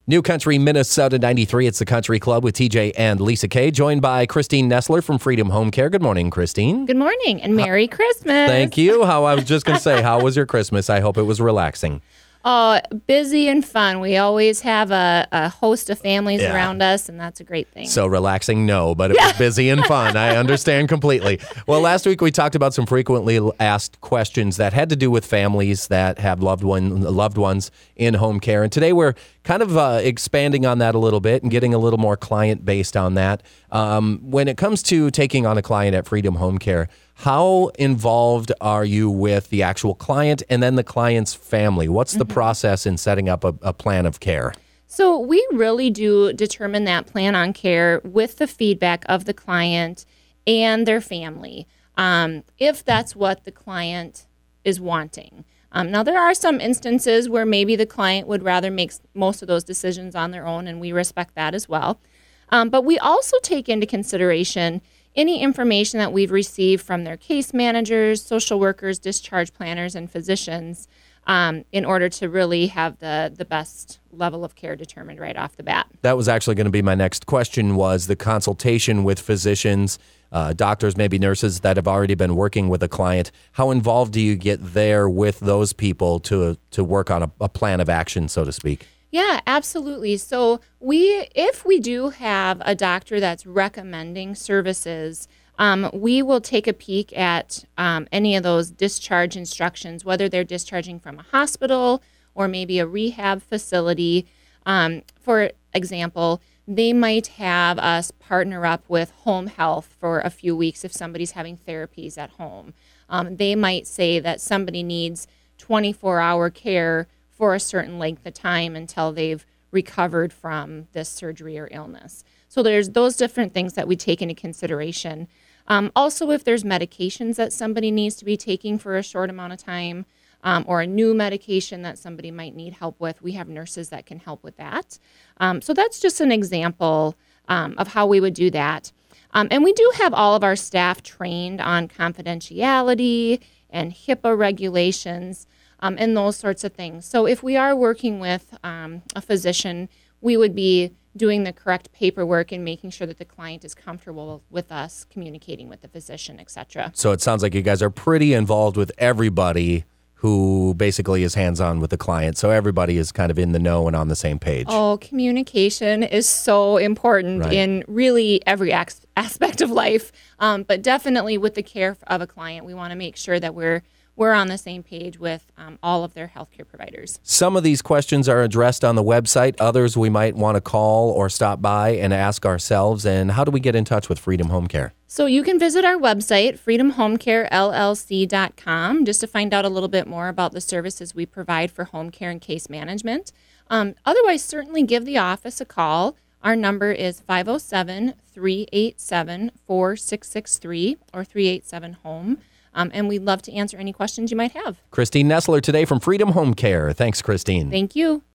New Country, Minnesota 93. It's the Country Club with TJ and Lisa Kay, joined by Christine Nestler from Freedom Home Care. Good morning, Christine. Good morning, and Merry Christmas. Thank you. I was just going to say, how was your Christmas? I hope it was relaxing. Busy and fun. We always have a host of families around us, and that's a great thing. So relaxing, no, but it was busy and fun. I understand completely. Well, last week we talked about some frequently asked questions that had to do with families that have loved ones in home care. And today we're kind of expanding on that a little bit and getting a little more client-based on that. When it comes to taking on a client at Freedom Home Care, how involved are you with the actual client and then the client's family? What's the process in setting up a plan of care? So we really do determine that plan on care with the feedback of the client and their family, if that's what the client is wanting. Now, there are some instances where maybe the client would rather make most of those decisions on their own, and we respect that as well. But we also take into consideration any information that we've received from their case managers, social workers, discharge planners, and physicians in order to really have the best level of care determined right off the bat. That was actually going to be my next question, was the consultation with physicians, doctors, maybe nurses that have already been working with a client. How involved do you get there with those people to work on a plan of action, so to speak? Yeah, absolutely. So if we do have a doctor that's recommending services, we will take a peek at any of those discharge instructions, whether they're discharging from a hospital or maybe a rehab facility. For example, they might have us partner up with home health for a few weeks if somebody's having therapies at home. They might say that somebody needs 24-hour care for a certain length of time until they've recovered from this surgery or illness. So there's those different things that we take into consideration. Also, if there's medications that somebody needs to be taking for a short amount of time, or a new medication that somebody might need help with, we have nurses that can help with that. So that's just an example of how we would do that. And we do have all of our staff trained on confidentiality and HIPAA regulations, and those sorts of things. So if we are working with a physician, we would be doing the correct paperwork and making sure that the client is comfortable with us communicating with the physician, et cetera. So it sounds like you guys are pretty involved with everybody who basically is hands-on with the client. So everybody is kind of in the know and on the same page. Oh, communication is so important in really every aspect of life. But definitely with the care of a client, we want to make sure that we're on the same page with all of their healthcare providers. Some of these questions are addressed on the website. Others we might want to call or stop by and ask ourselves. And how do we get in touch with Freedom Home Care? So you can visit our website, freedomhomecarellc.com, just to find out a little bit more about the services we provide for home care and case management. Otherwise, certainly give the office a call. Our number is 507-387-4663 or 387-HOME. And we'd love to answer any questions you might have. Christine Nestler today from Freedom Home Care. Thanks, Christine. Thank you.